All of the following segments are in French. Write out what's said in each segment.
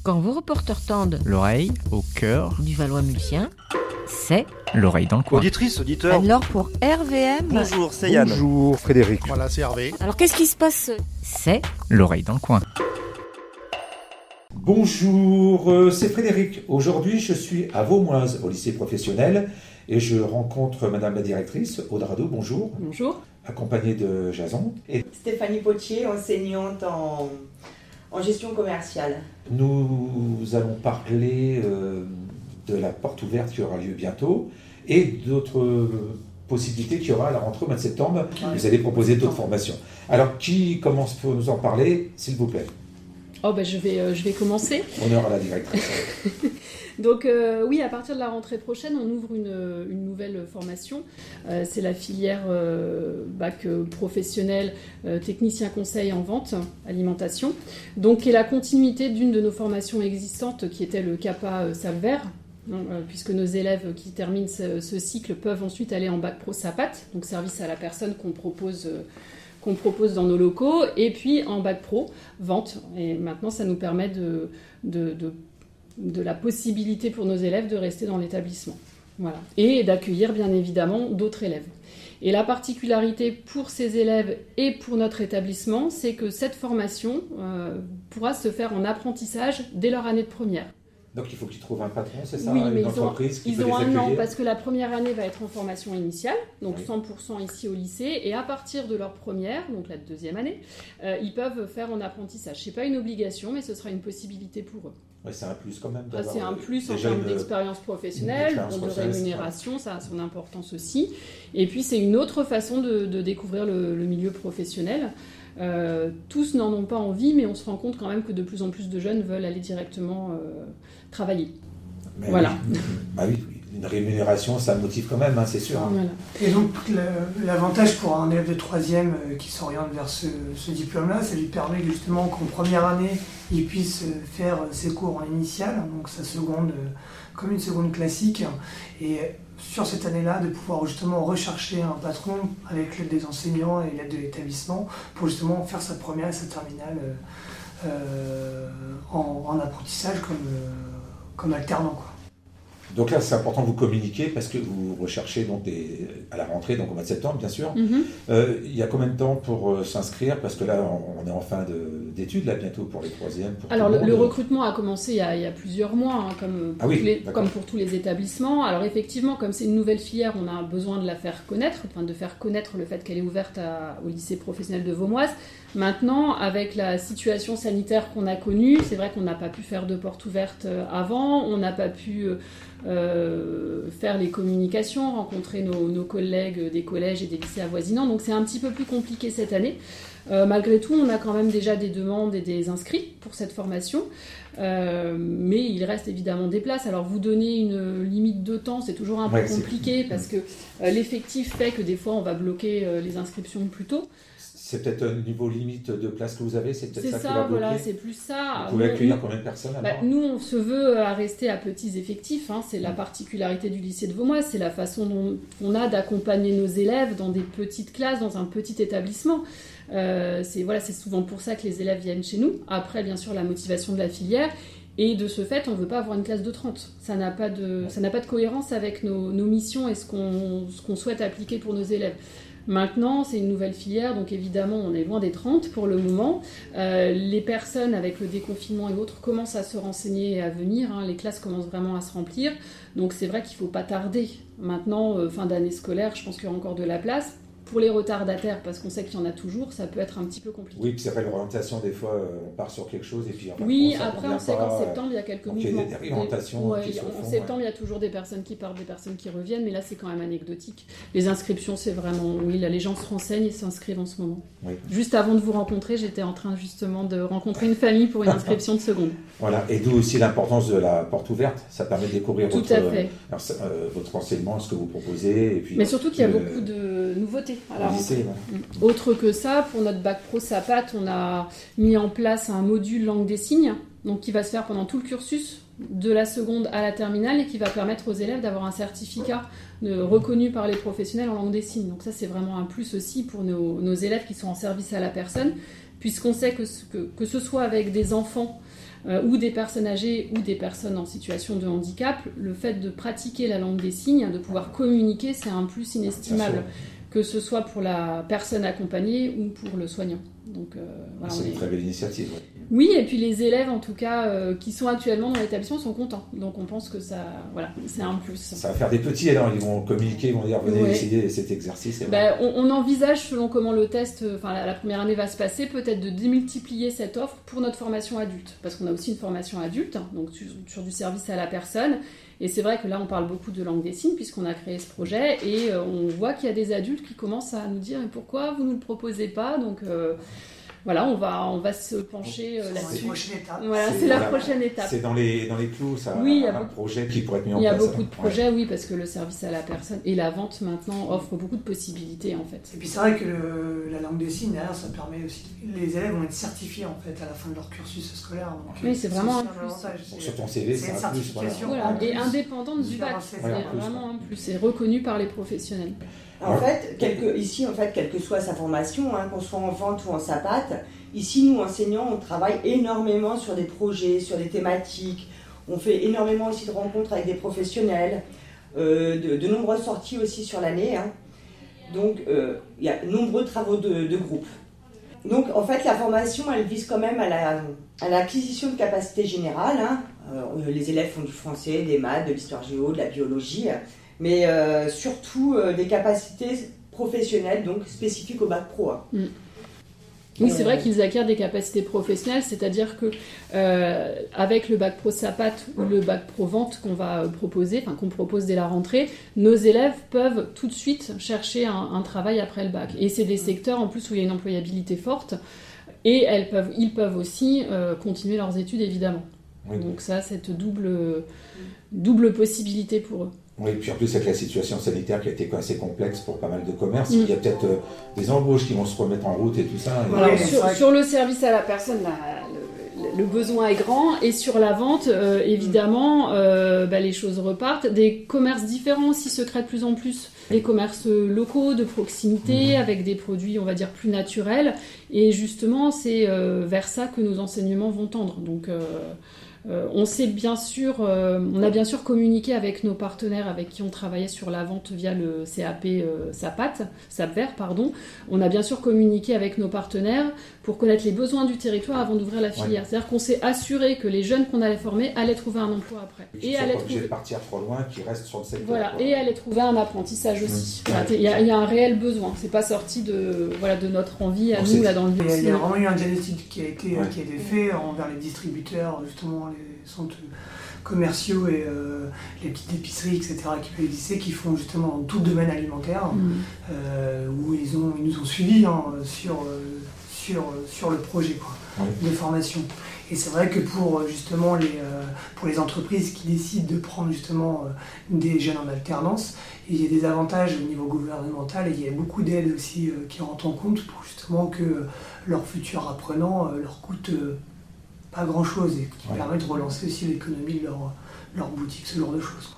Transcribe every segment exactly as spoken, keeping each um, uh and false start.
Quand vos reporters tendent l'oreille au cœur du Valois-Mulsien, c'est l'oreille dans le coin. Auditrice, auditeur. Alors pour R V M, Bonjour, c'est Yann. Bonjour Frédéric. Voilà, c'est Hervé. alors qu'est-ce qui se passe? C'est L'oreille dans le coin. Bonjour, euh, c'est Frédéric. Aujourd'hui, je suis à Vaumoise, au lycée professionnel, et je rencontre Madame la directrice, Aude Rado, bonjour. Bonjour. Accompagnée de Jason. Et Stéphanie Potier, enseignante en, en gestion commerciale. nous allons parler euh, de la porte ouverte qui aura lieu bientôt, et d'autres euh, possibilités qu'il y aura à la rentrée au mois de septembre. Ouais. Vous allez proposer d'autres formations. Alors, qui commence pour nous en parler, s'il vous plaît? Oh ben je vais, euh, je vais commencer. Honneur à la directrice. Donc euh, oui, à partir de la rentrée prochaine, on ouvre une, une nouvelle formation. Euh, c'est la filière euh, bac professionnel euh, technicien conseil en vente, alimentation. Donc qui est la continuité d'une de nos formations existantes qui était le CAPA Salver. Donc, euh, puisque nos élèves qui terminent ce, ce cycle peuvent ensuite aller en bac pro SAPAT, donc service à la personne qu'on propose... Euh, qu'on propose dans nos locaux, et puis en bac pro, vente. Et maintenant, ça nous permet de, de, de, de la possibilité pour nos élèves de rester dans l'établissement. Voilà. Et d'accueillir, bien évidemment, d'autres élèves. Et la particularité pour ces élèves et pour notre établissement, c'est que cette formation euh, pourra se faire en apprentissage dès leur année de première. Donc, il faut qu'ils trouvent un patron, c'est ça? Oui, Une mais ils ont, entreprise qui ils peut ont les un an accueillir. parce que la première année va être en formation initiale, donc Oui. cent pour cent ici au lycée, et à partir de leur première, donc la deuxième année, euh, ils peuvent faire en apprentissage. C'est pas une obligation, mais ce sera une possibilité pour eux. Ouais, c'est un plus quand même. Ah, d'avoir, c'est un euh, plus en déjà termes une- d'expérience professionnelle, expérience de professionnelle, rémunération, ça a son importance aussi. Et puis c'est une autre façon de, de découvrir le, le milieu professionnel. Euh, tous n'en ont pas envie, mais on se rend compte quand même que de plus en plus de jeunes veulent aller directement euh, travailler. Mais Voilà. oui. Bah oui, oui. Une rémunération, ça motive quand même, hein, c'est sûr. hein. Voilà. Et donc le- l'avantage pour un élève de troisième euh, qui s'oriente vers ce, ce diplôme-là, ça lui permet justement qu'en première année, il puisse euh, faire ses cours en initiale, donc sa seconde, euh, comme une seconde classique, et sur cette année-là, de pouvoir justement rechercher un patron avec l'aide des enseignants et l'aide de l'établissement pour justement faire sa première et sa terminale euh, euh, en, en apprentissage comme, euh, comme alternant, quoi. Donc là, c'est important de vous communiquer parce que vous recherchez donc des, à la rentrée, donc au mois de septembre, bien sûr. Mhm. Euh, il y a combien de temps pour euh, s'inscrire? Parce que là, on, on est en fin de- d'études, là, bientôt pour les troisièmes. Pour Alors tout le, le le monde. recrutement a commencé il y a, il y a plusieurs mois, hein, comme, pour Ah oui, tous les- d'accord. comme pour tous les établissements. Alors effectivement, comme c'est une nouvelle filière, on a besoin de la faire connaître, enfin de faire connaître le fait qu'elle est ouverte à- au lycée professionnel de Vaumoise. Maintenant, avec la situation sanitaire qu'on a connue, c'est vrai qu'on n'a pas pu faire de porte ouverte euh, avant, on n'a pas pu euh, euh, faire les communications, rencontrer nos, nos collègues des collèges et des lycées avoisinants, donc c'est un petit peu plus compliqué cette année. Euh, malgré tout, on a quand même déjà des demandes et des inscrits pour cette formation, euh, mais il reste évidemment des places. Alors vous donner une limite de temps, c'est toujours un Ouais, peu c'est- compliqué parce que euh, l'effectif fait que des fois on va bloquer euh, les inscriptions plus tôt. C'est peut-être un niveau limite de place que vous avez, c'est peut-être C'est ça, qui va ça, bloquer. voilà, c'est plus ça. Vous pouvez Nous- accueillir combien de personnes Bah, alors? nous, on se veut à rester à petits effectifs. Hein. C'est la particularité du lycée de Vaumoise. C'est la façon dont on a d'accompagner nos élèves dans des petites classes, dans un petit établissement. Euh, c'est voilà, c'est souvent pour ça que les élèves viennent chez nous. Après, bien sûr, la motivation de la filière. Et de ce fait, on ne veut pas avoir une classe de trente. Ça n'a pas de, ça n'a pas de cohérence avec nos, nos missions et ce qu'on, ce qu'on souhaite appliquer pour nos élèves. Maintenant, c'est une nouvelle filière, donc évidemment, on est loin des trente pour le moment. Euh, les personnes, avec le déconfinement et autres, commencent à se renseigner et à venir. Hein. Les classes commencent vraiment à se remplir. Donc c'est vrai qu'il ne faut pas tarder. Maintenant, euh, fin d'année scolaire, je pense qu'il y aura encore de la place. Pour les retardataires, parce qu'on sait qu'il y en a toujours, ça peut être un petit peu compliqué. Oui, puis c'est vrai, l'orientation, des fois, euh, on part sur quelque chose et puis... en Oui, fin de compte, ça après, convient on sait pas, qu'en euh, septembre, il y a quelques donc il y a mouvements. des réorientations Ouais, qui se en font, septembre, ouais. il y a toujours des personnes qui partent, des personnes qui reviennent, mais là, c'est quand même anecdotique. Les inscriptions, c'est vraiment... Oui, là, les gens se renseignent et s'inscrivent en ce moment. Oui. Juste avant de vous rencontrer, j'étais en train, justement, de rencontrer une famille pour une inscription de seconde. Voilà, et d'où aussi l'importance de la porte ouverte. Ça permet de découvrir Tout votre, à fait. alors, ça, euh, votre enseignement, ce que vous proposez. Et puis, Mais surtout qu'il y a euh, beaucoup de nouveautés à la au lycée, rentrée. voilà. Autre que ça, pour notre bac pro SAPAT, on a mis en place un module langue des signes, donc qui va se faire pendant tout le cursus, de la seconde à la terminale, et qui va permettre aux élèves d'avoir un certificat de, reconnu par les professionnels en langue des signes. Donc ça, c'est vraiment un plus aussi pour nos, nos élèves qui sont en service à la personne, puisqu'on sait que ce, que, que ce soit avec des enfants euh, ou des personnes âgées ou des personnes en situation de handicap, le fait de pratiquer la langue des signes, de pouvoir communiquer, c'est un plus inestimable, que ce soit pour la personne accompagnée ou pour le soignant. Donc, euh, voilà, c'est on une est... très belle initiative. Ouais. Oui, et puis les élèves, en tout cas, euh, qui sont actuellement dans l'établissement, sont contents. Donc on pense que ça, voilà, c'est un plus. Ça va faire des petits, alors ils vont communiquer, ils vont dire venez ouais. essayer cet exercice. Ben, on, on envisage, selon comment le test, enfin la, la première année va se passer, peut-être de démultiplier cette offre pour notre formation adulte. Parce qu'on a aussi une formation adulte, donc sur, sur du service à la personne. Et c'est vrai que là, on parle beaucoup de langue des signes, puisqu'on a créé ce projet. Et euh, on voit qu'il y a des adultes qui commencent à nous dire « Pourquoi vous ne nous le proposez pas ?» Donc... Euh, Voilà, on va, on va se pencher euh, là-dessus. C'est la prochaine étape. Voilà, c'est, c'est la la, prochaine étape. C'est dans les, dans les clous, ça, oui, il y a un beaucoup, projet qui pourrait être mis en place. Il y a place, beaucoup hein. de projets, ouais. oui, parce que le service à la personne et la vente maintenant offrent beaucoup de possibilités en fait. Et puis c'est vrai que le, la langue des signes, derrière, ça permet aussi... Les élèves vont être certifiés en fait à la fin de leur cursus scolaire. Donc, oui, c'est vraiment un plus. plus. Bon, sur ton C V, c'est, c'est un plus. Voilà. Voilà, et indépendante du bac, c'est voilà, vraiment un plus. C'est reconnu par les professionnels. En fait, quelque, ici, en fait, quelle que soit sa formation, hein, qu'on soit en vente ou en SAPAT, ici, nous, enseignants, on travaille énormément sur des projets, sur des thématiques. On fait énormément aussi de rencontres avec des professionnels, euh, de, de nombreuses sorties aussi sur l'année. Hein. Donc, euh, il y a de nombreux travaux de, de groupe. Donc, en fait, la formation, elle vise quand même à, la, à l'acquisition de capacités générales. Hein. Euh, les élèves font du français, des maths, de l'histoire géo, de la biologie, mais euh, surtout euh, des capacités professionnelles, donc spécifiques au bac pro. Hein. Mm. Oui, c'est vrai qu'ils acquièrent des capacités professionnelles, c'est-à-dire que euh, avec le bac pro SAPAT ou le bac pro vente qu'on va proposer, enfin qu'on propose dès la rentrée, nos élèves peuvent tout de suite chercher un, un travail après le bac. Et c'est des secteurs en plus où il y a une employabilité forte, et elles peuvent, ils peuvent aussi euh, continuer leurs études évidemment. Oui. Donc ça, cette double, double possibilité pour eux. Oui, puis en plus avec la situation sanitaire qui a été assez complexe pour pas mal de commerces, mmh. il y a peut-être euh, des embauches qui vont se remettre en route et tout ça. Et... Alors, sur, sur le service à la personne, là, le, le besoin est grand, et sur la vente, euh, évidemment, euh, bah, les choses repartent. Des commerces différents aussi se créent de plus en plus. Des commerces locaux, de proximité, mmh. avec des produits, on va dire, plus naturels. Et justement, c'est euh, vers ça que nos enseignements vont tendre. Donc... Euh, Euh, on sait bien sûr, euh, on a bien sûr communiqué avec nos partenaires avec qui on travaillait sur la vente via le C A P euh, SAPAT, SAPVER, pardon. On a bien sûr communiqué avec nos partenaires pour connaître les besoins du territoire avant d'ouvrir la filière. Ouais. C'est-à-dire qu'on s'est assuré que les jeunes qu'on allait former allaient trouver un emploi après. Et, et allaient pas obligés de partir trop loin, qui restent sur le secteur. Voilà, quoi. Et allaient trouver un apprentissage aussi. Il mmh. voilà, y, y a un réel besoin. C'est pas sorti de voilà de notre envie à bon, nous c'est... là dans le. Il y a, il y a vraiment eu un diagnostic qui a été ouais. qui a été fait envers les distributeurs justement. Les centres commerciaux et euh, les petites épiceries, et cetera, qui peuvent exister, qui font justement dans tout le domaine alimentaire, mmh. euh, où ils, ont, ils nous ont suivis hein, sur, euh, sur, sur le projet quoi, ouais. de formation. Et c'est vrai que pour justement les, euh, pour les entreprises qui décident de prendre justement euh, des jeunes en alternance, il y a des avantages au niveau gouvernemental et il y a beaucoup d'aides aussi euh, qui rentrent en compte pour justement que euh, leurs futurs apprenants euh, leur coûtent euh, pas grand chose et qui ouais. permet de relancer aussi l'économie de leur, leur boutique, ce genre de choses.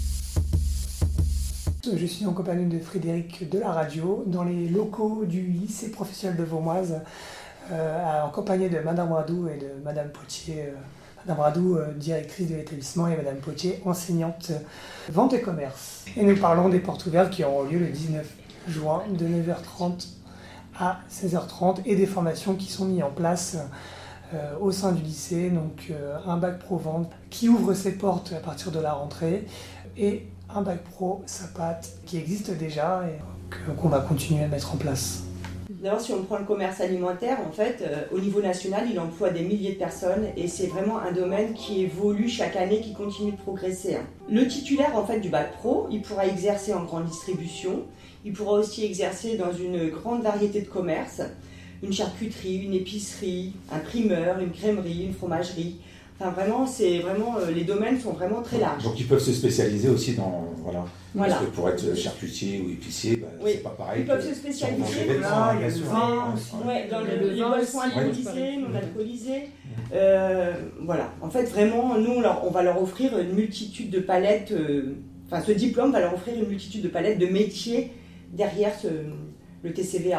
Je suis en compagnie de Frédéric de la radio dans les locaux du lycée professionnel de Vaumoise, euh, accompagné de Madame Radou et de Madame Potier. Euh, Madame Radou, euh, directrice de l'établissement, et Madame Potier, enseignante euh, vente et commerce. Et nous parlons des portes ouvertes qui auront lieu le dix-neuf juin de neuf heures trente à seize heures trente et des formations qui sont mises en place Euh, au sein du lycée, donc euh, un bac pro vente qui ouvre ses portes à partir de la rentrée et un bac pro SAPAT qui existe déjà et que, qu'on va continuer à mettre en place. D'abord, si on prend le commerce alimentaire, en fait, euh, au niveau national, il emploie des milliers de personnes et c'est vraiment un domaine qui évolue chaque année, qui continue de progresser. Hein. Le titulaire en fait du bac pro, il pourra exercer en grande distribution, il pourra aussi exercer dans une grande variété de commerces. Une charcuterie, une épicerie, un primeur, une crèmerie, une fromagerie. Enfin, vraiment, c'est vraiment, euh, les domaines sont vraiment très larges. Donc, ils peuvent se spécialiser aussi dans, voilà. voilà. Parce que pour être charcutier ou épicier, bah, oui. c'est pas pareil. Ils peuvent se spécialiser. Là, il y a le vin, ouais, dans le, le, les boissons alcoolisées, non alcoolisées. Euh, voilà. En fait, vraiment, nous, on, leur, on va leur offrir une multitude de palettes. Euh, enfin, ce diplôme va leur offrir une multitude de palettes de métiers derrière ce, le T C V A, quoi.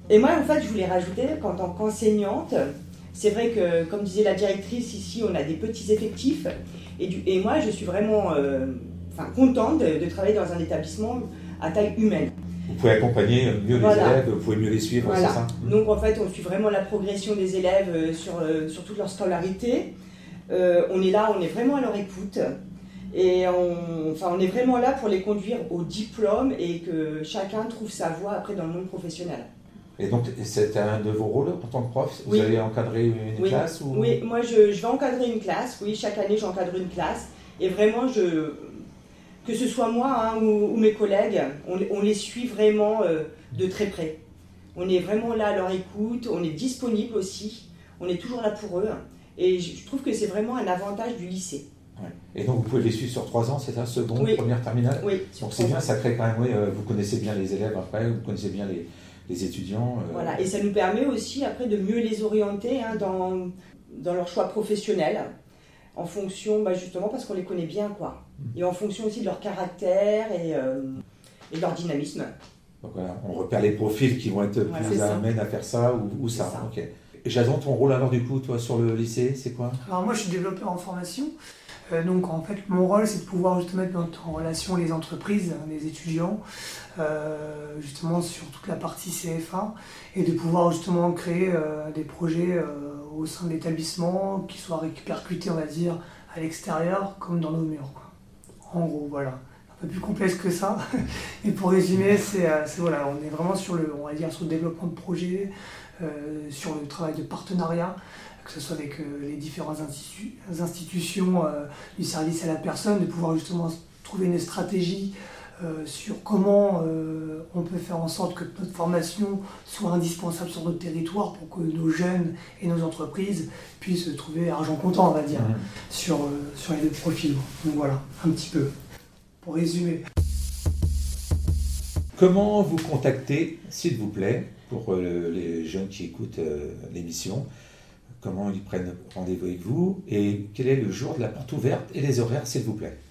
Et moi, en fait, je voulais rajouter qu'en tant qu'enseignante, c'est vrai que, comme disait la directrice, ici, on a des petits effectifs. Et, du, et moi, je suis vraiment euh, enfin, contente de, de travailler dans un établissement à taille humaine. Vous pouvez accompagner mieux Voilà. les élèves, vous pouvez mieux les suivre, Voilà. c'est ça? Donc, en fait, on suit vraiment la progression des élèves sur, sur toute leur scolarité. Euh, on est là, on est vraiment à leur écoute. Et on, enfin, on est vraiment là pour les conduire au diplôme et que chacun trouve sa voie après dans le monde professionnel. Et donc, c'est un de vos rôles en tant que prof? Vous Oui. allez encadrer une Oui. classe ou... Oui, moi je, je vais encadrer une classe. Oui, chaque année j'encadre une classe. Et vraiment, je, que ce soit moi hein, ou, ou mes collègues, on, on les suit vraiment euh, de très près. On est vraiment là à leur écoute, on est disponible aussi, on est toujours là pour eux. Et je, je trouve que c'est vraiment un avantage du lycée. Ouais. Et donc, vous pouvez les suivre sur trois ans, c'est ça? Seconde, Oui. première, terminale? Oui, Donc, c'est bien, ça crée quand même, oui, euh, vous connaissez bien les élèves après, vous connaissez bien les, les étudiants. Euh... Voilà, et ça nous permet aussi après de mieux les orienter hein, dans, dans leur choix professionnel, en fonction, bah, justement parce qu'on les connaît bien, quoi. Mmh. Et en fonction aussi de leur caractère et, euh, et de leur dynamisme. Donc voilà, on repère les profils qui vont être Voilà, plus amènes à faire ça ou, ou ça. ça. Ok. Et Jason, ton rôle alors du coup, toi, sur le lycée, c'est quoi? Alors moi, je suis développeur en formation. Euh, donc en fait, mon rôle, c'est de pouvoir justement mettre en relation les entreprises, les étudiants, euh, justement sur toute la partie C F A, et de pouvoir justement créer euh, des projets euh, au sein de l'établissement qui soient répercutés, on va dire, à l'extérieur comme dans nos murs, quoi. En gros, voilà. Un peu plus complexe que ça. Et pour résumer, c'est, euh, c'est voilà, on est vraiment sur le, on va dire, sur le développement de projets, euh, sur le travail de partenariat, que ce soit avec euh, les différentes institu- institutions euh, du service à la personne, de pouvoir justement trouver une stratégie euh, sur comment euh, on peut faire en sorte que notre formation soit indispensable sur notre territoire pour que nos jeunes et nos entreprises puissent trouver argent comptant, on va dire, mmh. sur, euh, sur les deux profils. Donc voilà, un petit peu, pour résumer. Comment vous contacter, s'il vous plaît, pour euh, les jeunes qui écoutent euh, l'émission? Comment ils prennent rendez-vous avec vous et quel est le jour de la porte ouverte et les horaires, s'il vous plaît?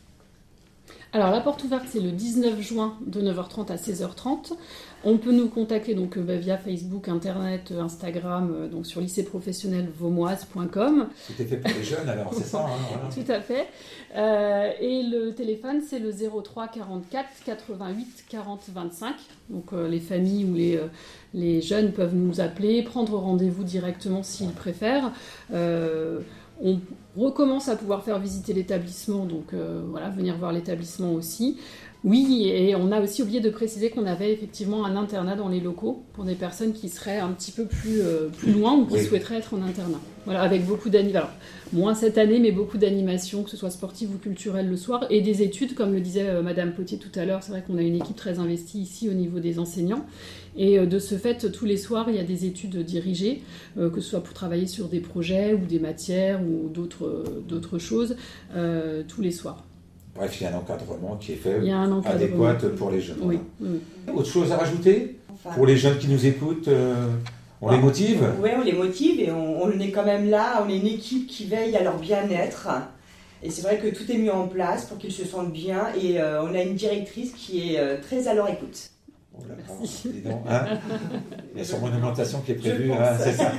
Alors la porte ouverte, c'est le dix-neuf juin de neuf heures trente à seize heures trente. On peut nous contacter donc bah, via Facebook, Internet, Instagram, euh, donc sur lycée professionnel vaumoise point com. C'était fait pour les jeunes alors, c'est ça hein, voilà. Tout à fait. Euh, et le téléphone, c'est le zéro trois quarante-quatre quatre-vingt-huit quarante vingt-cinq. Donc euh, les familles ou les, euh, les jeunes peuvent nous appeler, prendre rendez-vous directement s'ils préfèrent. Euh, On recommence à pouvoir faire visiter l'établissement, donc euh, voilà, venir voir l'établissement aussi. Oui, et on a aussi oublié de préciser qu'on avait effectivement un internat dans les locaux pour des personnes qui seraient un petit peu plus, euh, plus loin ou qui oui. souhaiteraient être en internat. Voilà, avec beaucoup d'animations. Moins cette année, mais beaucoup d'animations, que ce soit sportives ou culturelles le soir, et des études, comme le disait euh, Madame Potier tout à l'heure. C'est vrai qu'on a une équipe très investie ici au niveau des enseignants. Et euh, de ce fait, tous les soirs, il y a des études dirigées, euh, que ce soit pour travailler sur des projets ou des matières ou d'autres, euh, d'autres choses, euh, tous les soirs. Bref, il y a un encadrement qui est fait, il y a un encadrement adéquat pour les jeunes. Oui, voilà. oui. Autre chose à rajouter enfin, pour les jeunes qui nous écoutent euh, on bah, les motive? Oui, on les motive et on, on est quand même là, on est une équipe qui veille à leur bien-être. Et c'est vrai que tout est mis en place pour qu'ils se sentent bien et euh, on a une directrice qui est euh, très à leur écoute. Oh là, dis donc, hein il y a sûrement une augmentation qui est prévue, hein, c'est ça.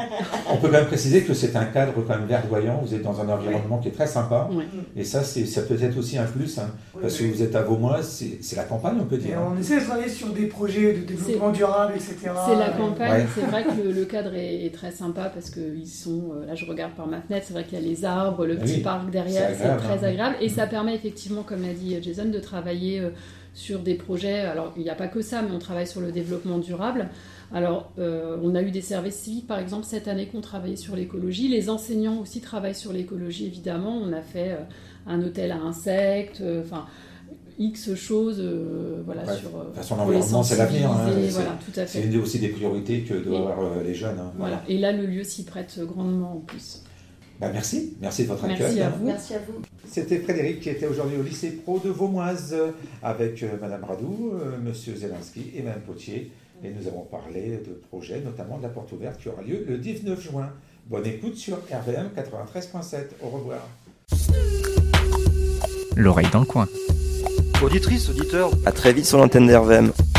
On peut quand même préciser que c'est un cadre quand même verdoyant, vous êtes dans un environnement oui. qui est très sympa, oui. et ça, c'est, ça peut être aussi un plus, hein, oui, parce oui. que vous êtes à Vaumoise, c'est, c'est la campagne, on peut dire. Et on essaie de travailler sur des projets de développement c'est, durable, et cetera. C'est la campagne, ouais. C'est vrai que le, le cadre est, est très sympa, parce qu'ils sont, là je regarde par ma fenêtre, c'est vrai qu'il y a les arbres, le petit oui. parc derrière, c'est, agréable, c'est très hein. agréable, et ça permet effectivement, comme l'a dit Jason, de travailler euh, sur des projets, alors il n'y a pas que ça, mais on travaille sur le développement durable. Alors, euh, on a eu des services civiques, par exemple, cette année qu'on travaillait sur l'écologie. Les enseignants aussi travaillent sur l'écologie, évidemment. On a fait euh, un hôtel à insectes, enfin, euh, X choses, euh, voilà, ouais, sur... Euh, de toute façon, l'environnement, c'est l'avenir. Hein, c'est, voilà, tout à fait. C'est une aussi des priorités que doivent avoir euh, les jeunes. Hein, voilà. voilà, et là, le lieu s'y prête grandement en plus. Bah merci, merci de votre merci accueil. À vous. Merci à vous. C'était Frédéric qui était aujourd'hui au lycée pro de Vaumoise avec euh, Madame Radou, euh, Monsieur Zelinski et Madame Potier. Et nous avons parlé de projets, notamment de la porte ouverte qui aura lieu le dix-neuf juin. Bonne écoute sur R V M quatre-vingt-treize point sept. Au revoir. L'oreille dans le coin. Auditrice, auditeur, à très vite sur l'antenne d'R V M.